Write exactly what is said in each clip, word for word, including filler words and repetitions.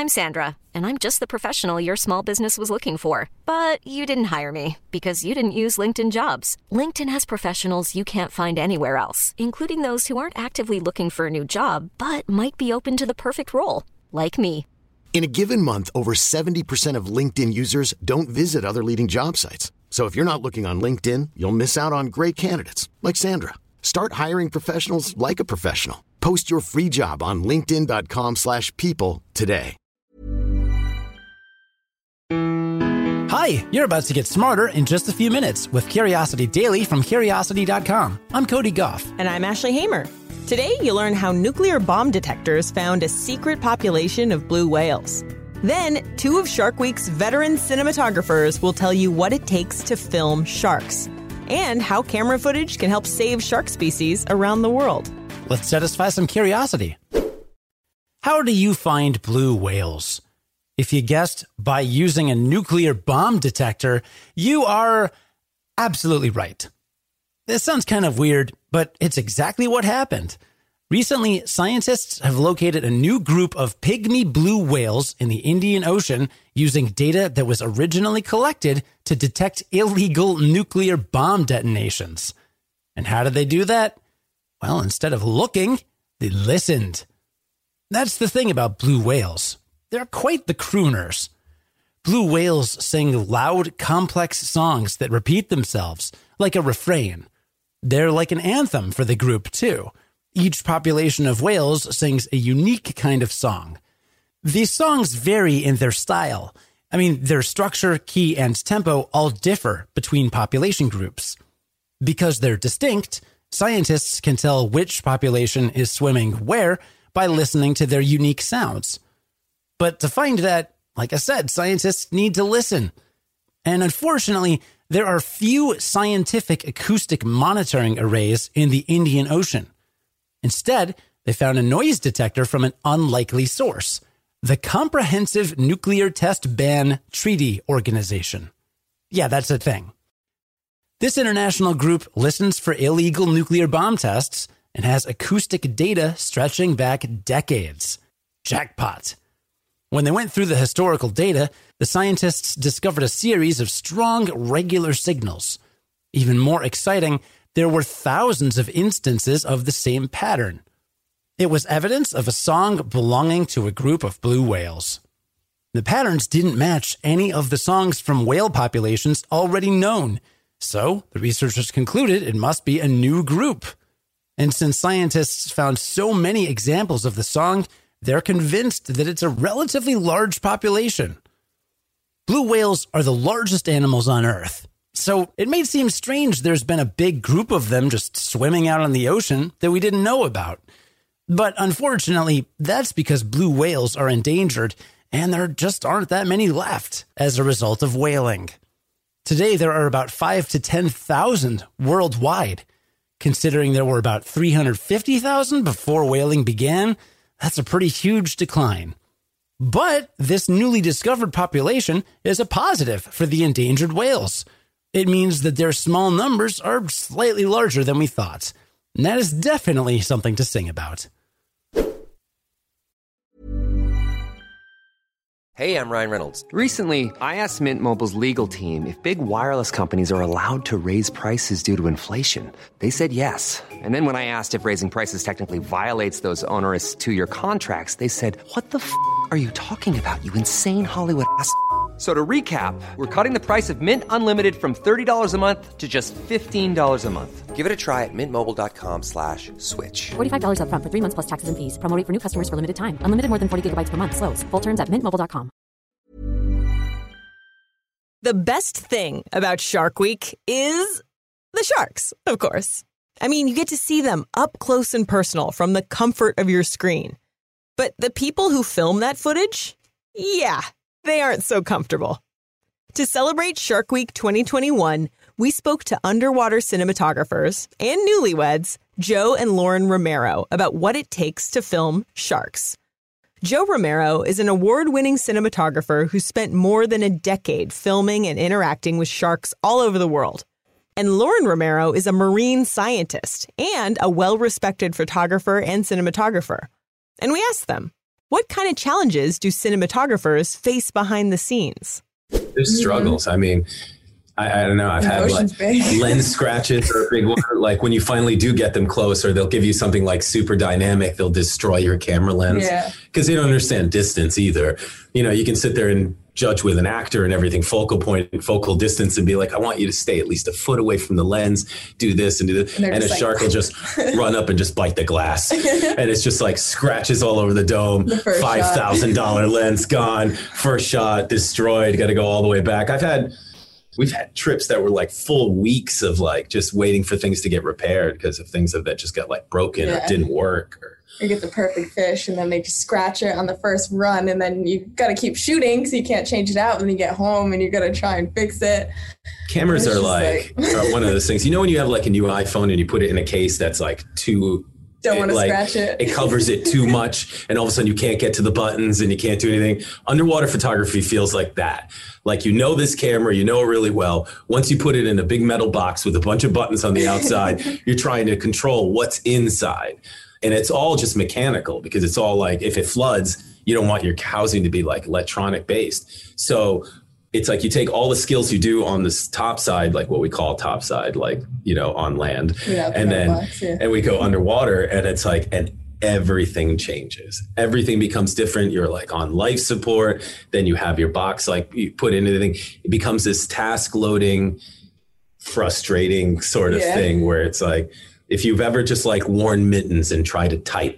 I'm Sandra, and I'm just the professional your small business was looking for. But you didn't hire me because you didn't use LinkedIn Jobs. LinkedIn has professionals you can't find anywhere else, including those who aren't actively looking for a new job, but might be open to the perfect role, like me. In a given month, over seventy percent of LinkedIn users don't visit other leading job sites. So if you're not looking on LinkedIn, you'll miss out on great candidates like Sandra. Start hiring professionals like a professional. Post your free job on linkedin dot com slash people today. Hi, you're about to get smarter in just a few minutes with Curiosity Daily from curiosity dot com. I'm Cody Goff. And I'm Ashley Hamer. Today, you'll learn how nuclear bomb detectors found a secret population of blue whales. Then, two of Shark Week's veteran cinematographers will tell you what it takes to film sharks and how camera footage can help save shark species around the world. Let's satisfy some curiosity. How do you find blue whales? If you guessed by using a nuclear bomb detector, you are absolutely right. This sounds kind of weird, but it's exactly what happened. Recently, scientists have located a new group of pygmy blue whales in the Indian Ocean using data that was originally collected to detect illegal nuclear bomb detonations. And how did they do that? Well, instead of looking, they listened. That's the thing about blue whales. They're quite the crooners. Blue whales sing loud, complex songs that repeat themselves, like a refrain. They're like an anthem for the group, too. Each population of whales sings a unique kind of song. These songs vary in their style. I mean, their structure, key, and tempo all differ between population groups. Because they're distinct, scientists can tell which population is swimming where by listening to their unique sounds. But to find that, like I said, scientists need to listen. And unfortunately, there are few scientific acoustic monitoring arrays in the Indian Ocean. Instead, they found a noise detector from an unlikely source, the Comprehensive Nuclear Test Ban Treaty Organization. Yeah, that's a thing. This international group listens for illegal nuclear bomb tests and has acoustic data stretching back decades. Jackpot. When they went through the historical data, the scientists discovered a series of strong, regular signals. Even more exciting, there were thousands of instances of the same pattern. It was evidence of a song belonging to a group of blue whales. The patterns didn't match any of the songs from whale populations already known, so the researchers concluded it must be a new group. And since scientists found so many examples of the song, they're convinced that it's a relatively large population. Blue whales are the largest animals on Earth. So it may seem strange there's been a big group of them just swimming out in the ocean that we didn't know about. But unfortunately, that's because blue whales are endangered and there just aren't that many left as a result of whaling. Today, there are about five to ten thousand worldwide. Considering there were about three hundred fifty thousand before whaling began, that's a pretty huge decline. But this newly discovered population is a positive for the endangered whales. It means that their small numbers are slightly larger than we thought. And that is definitely something to sing about. Hey, I'm Ryan Reynolds. Recently, I asked Mint Mobile's legal team if big wireless companies are allowed to raise prices due to inflation. They said yes. And then when I asked if raising prices technically violates those onerous two-year contracts, they said, "What the f*** are you talking about, you insane Hollywood ass f- So to recap, we're cutting the price of Mint Unlimited from thirty dollars a month to just fifteen dollars a month. Give it a try at mintmobile.com slash switch. forty-five dollars up front for three months plus taxes and fees. Promo rate for new customers for limited time. Unlimited more than forty gigabytes per month. Slows full terms at mint mobile dot com. The best thing about Shark Week is the sharks, of course. I mean, you get to see them up close and personal from the comfort of your screen. But the people who film that footage, yeah, they aren't so comfortable. To celebrate Shark Week twenty twenty-one, we spoke to underwater cinematographers and newlyweds, Joe and Lauren Romero, about what it takes to film sharks. Joe Romero is an award-winning cinematographer who spent more than a decade filming and interacting with sharks all over the world. And Lauren Romero is a marine scientist and a well-respected photographer and cinematographer. And we asked them, What kind of challenges do cinematographers face behind the scenes? There's struggles. I mean, I, I don't know. I've had like lens scratches are a big one. Like when you finally do get them close, or they'll give you something like super dynamic, they'll destroy your camera lens because yeah. they don't understand distance either. You know, you can sit there and judge with an actor and everything, focal point and focal distance, and be like, I want you to stay at least a foot away from the lens, do this and do this. And, and a like, shark will just run up and just bite the glass. And it's just like scratches all over the dome, the five thousand dollars lens gone, first shot destroyed, got to go all the way back. I've had, we've had trips that were like full weeks of like just waiting for things to get repaired because of things that just got like broken yeah. or didn't work. Or, You get the perfect fish and then they just scratch it on the first run, and then you got to keep shooting so you can't change it out when you get home, and you got to try and fix it. Cameras are like, like are one of those things. You know when you have like a new iPhone and you put it in a case that's like too don't want to like, scratch it. It covers it too much, and all of a sudden you can't get to the buttons and you can't do anything. Underwater photography feels like that. Like, you know this camera, you know it really well. Once you put it in a big metal box with a bunch of buttons on the outside, you're trying to control what's inside. And it's all just mechanical because it's all like, if it floods, you don't want your housing to be like electronic based. So it's like you take all the skills you do on this top side, like what we call top side, like, you know, on land, yeah, and then box, yeah. and we go underwater, and it's like, and everything changes. Everything becomes different. You're like on life support. Then you have your box, like you put in anything. It becomes this task loading, frustrating sort of yeah. thing where it's like, if you've ever just like worn mittens and tried to type,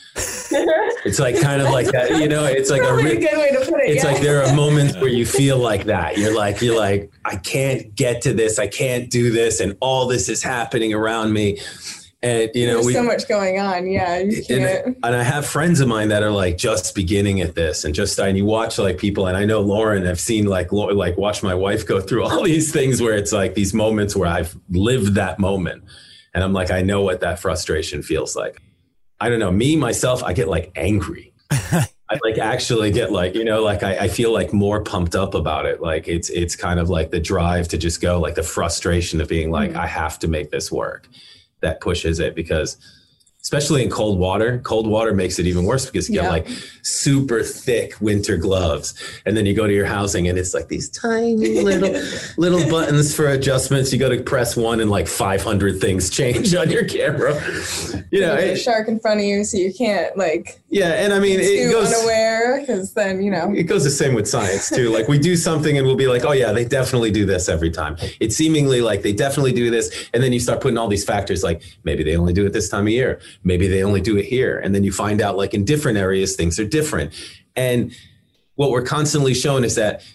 it's like kind of like that, you know, it's like Probably a, a good way to put it. It's yeah. like there are moments where you feel like that. You're like, you're like, I can't get to this. I can't do this. And all this is happening around me. And, you know, there's we, so much going on. Yeah. You can't. And, and I have friends of mine that are like just beginning at this and just, and you watch like people, and I know Lauren, I've seen like, like watch my wife go through all these things where it's like these moments where I've lived that moment. And I'm like, I know what that frustration feels like. I don't know, me, myself, I get like angry. I like actually get like, you know, like I, I feel like more pumped up about it. Like it's, it's kind of like the drive to just go, like the frustration of being like, mm-hmm. I have to make this work. That pushes it, because especially in cold water, cold water makes it even worse because you get yeah. like super thick winter gloves. And then you go to your housing and it's like these tiny little, little buttons for adjustments. You go to press one and like five hundred things change on your camera. You know, there's a shark in front of you, so you can't like, yeah. And I mean, it goes unaware, because then, you know, it goes the same with science too. Like we do something and we'll be like, oh yeah, they definitely do this every time. It's seemingly like they definitely do this. And then you start putting all these factors, like maybe they only do it this time of year. Maybe they only do it here. And then you find out like in different areas, things are different. And what we're constantly shown is that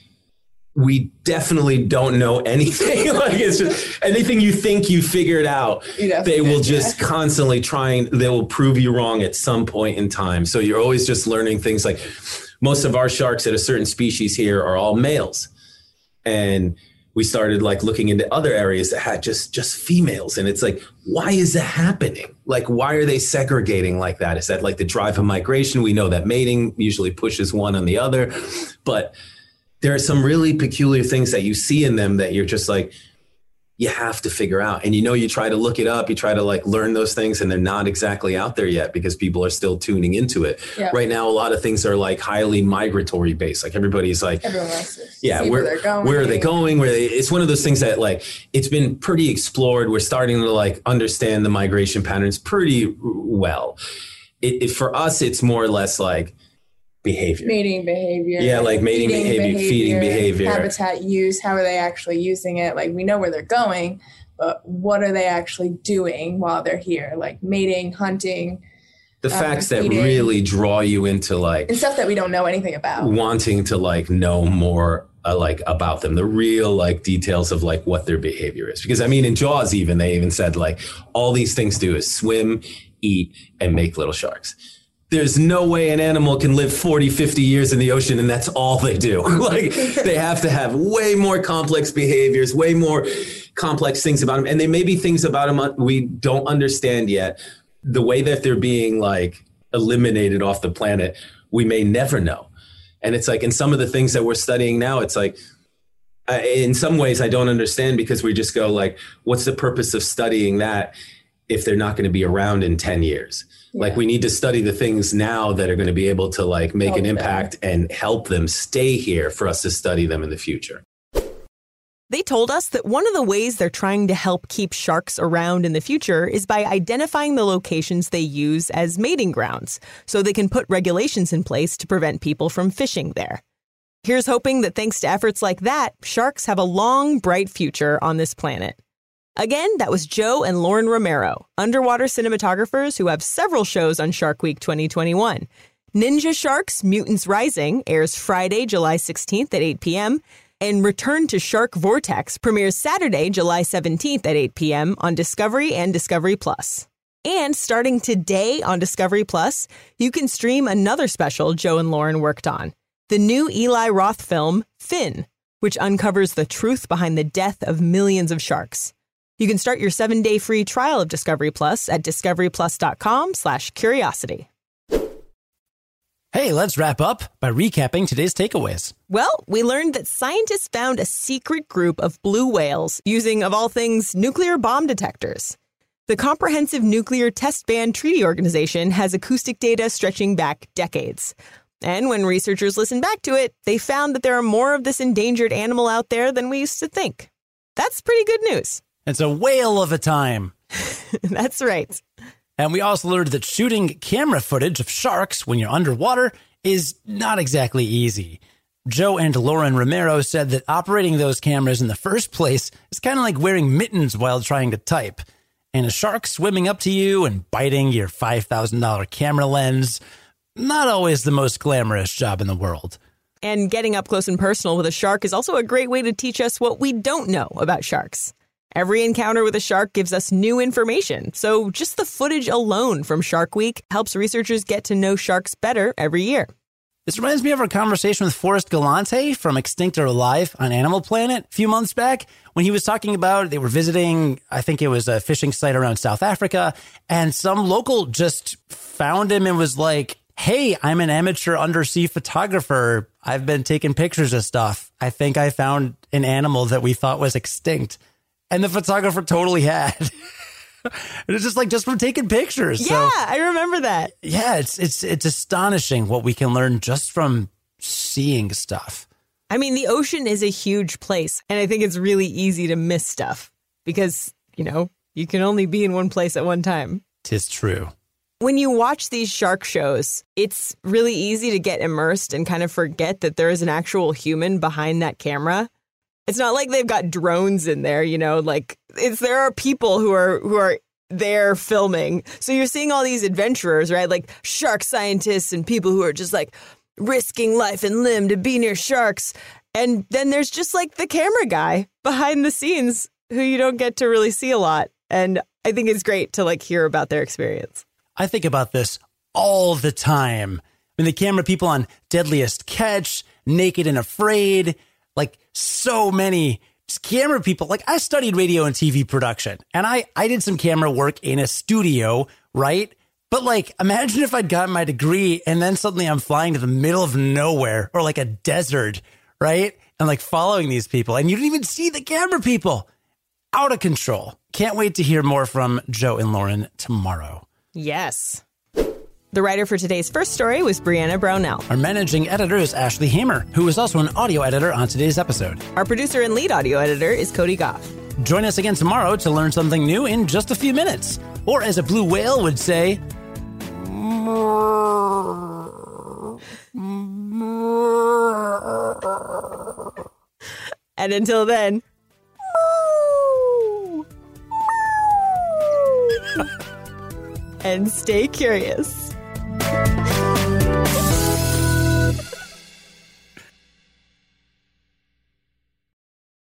we definitely don't know anything. Like it's just anything you think you figured out, they will just yeah. constantly trying, they will prove you wrong at some point in time. So you're always just learning things. Like most of our sharks at a certain species here are all males. And we started like looking into other areas that had just, just females. And it's like, why is that happening? Like, why are they segregating like that? Is that like the drive of migration? We know that mating usually pushes one on the other, but there are some really peculiar things that you see in them that you're just like, you have to figure out. And, you know, you try to look it up, you try to like learn those things, and they're not exactly out there yet because people are still tuning into it. Yeah. Right now, a lot of things are like highly migratory based. Like everybody's like, everyone wants to yeah, see where, where they're going. Where are they going? Where they, it's one of those things that like, it's been pretty explored. We're starting to like understand the migration patterns pretty well. It, it, for us, it's more or less like, behavior. Mating behavior. Yeah, like mating behavior, behavior, feeding behavior. Habitat use, how are they actually using it? Like we know where they're going, but what are they actually doing while they're here? Like mating, hunting. The um, facts that feeding. Really draw you into like... And stuff that we don't know anything about. Wanting to like know more uh, like about them. The real like details of like what their behavior is. Because I mean in Jaws even, they even said like all these things do is swim, eat, and make little sharks. There's no way an animal can live forty, fifty years in the ocean and that's all they do. Like they have to have way more complex behaviors, way more complex things about them. And there may be things about them we don't understand yet. The way that they're being like eliminated off the planet, we may never know. And it's like in some of the things that we're studying now, it's like, uh, in some ways I don't understand because we just go like, what's the purpose of studying that? if they're not going to be around in ten years. Yeah. Like we need to study the things now that are going to be able to like make help an impact them. And help them stay here for us to study them in the future. They told us that one of the ways they're trying to help keep sharks around in the future is by identifying the locations they use as mating grounds, so they can put regulations in place to prevent people from fishing there. Here's hoping that thanks to efforts like that, sharks have a long, bright future on this planet. Again, that was Joe and Lauren Romero, underwater cinematographers who have several shows on Shark Week twenty twenty-one. Ninja Sharks Mutants Rising airs Friday, July sixteenth at eight p.m., and Return to Shark Vortex premieres Saturday, July seventeenth at eight p.m. on Discovery and Discovery Plus. And starting today on Discovery Plus, you can stream another special Joe and Lauren worked on, the new Eli Roth film, Finn, which uncovers the truth behind the death of millions of sharks. You can start your seven-day free trial of Discovery Plus at discoveryplus.com slash curiosity. Hey, let's wrap up by recapping today's takeaways. Well, we learned that scientists found a secret group of blue whales using, of all things, nuclear bomb detectors. The Comprehensive Nuclear Test Ban Treaty Organization has acoustic data stretching back decades. And when researchers listened back to it, they found that there are more of this endangered animal out there than we used to think. That's pretty good news. It's a whale of a time. That's right. And we also learned that shooting camera footage of sharks when you're underwater is not exactly easy. Joe and Lauren Romero said that operating those cameras in the first place is kind of like wearing mittens while trying to type. And a shark swimming up to you and biting your five thousand dollars camera lens, not always the most glamorous job in the world. And getting up close and personal with a shark is also a great way to teach us what we don't know about sharks. Every encounter with a shark gives us new information, so just the footage alone from Shark Week helps researchers get to know sharks better every year. This reminds me of our conversation with Forrest Galante from Extinct or Alive on Animal Planet a few months back when he was talking about they were visiting, I think it was a fishing site around South Africa, and some local just found him and was like, hey, I'm an amateur undersea photographer. I've been taking pictures of stuff. I think I found an animal that we thought was extinct. And the photographer totally had. And it's just like, just from taking pictures. Yeah, so, I remember that. Yeah, it's it's it's astonishing what we can learn just from seeing stuff. I mean, the ocean is a huge place. And I think it's really easy to miss stuff because, you know, you can only be in one place at one time. 'Tis true. When you watch these shark shows, it's really easy to get immersed and kind of forget that there is an actual human behind that camera. It's not like they've got drones in there, you know, like it's there are people who are who are there filming. So you're seeing all these adventurers, right? Like shark scientists and people who are just like risking life and limb to be near sharks. And then there's just like the camera guy behind the scenes who you don't get to really see a lot. And I think it's great to like hear about their experience. I think about this all the time. When the camera people on Deadliest Catch, Naked and Afraid, like so many camera people. Like I studied radio and T V production and I, I did some camera work in a studio, right? But like, imagine if I'd gotten my degree and then suddenly I'm flying to the middle of nowhere or like a desert, right? And like following these people and you didn't even see the camera people. Out of control. Can't wait to hear more from Joe and Lauren tomorrow. Yes. The writer for today's first story was Brianna Brownell. Our managing editor is Ashley Hamer, who is also an audio editor on today's episode. Our producer and lead audio editor is Cody Goff. Join us again tomorrow to learn something new in just a few minutes. Or as a blue whale would say... And until then... and stay curious.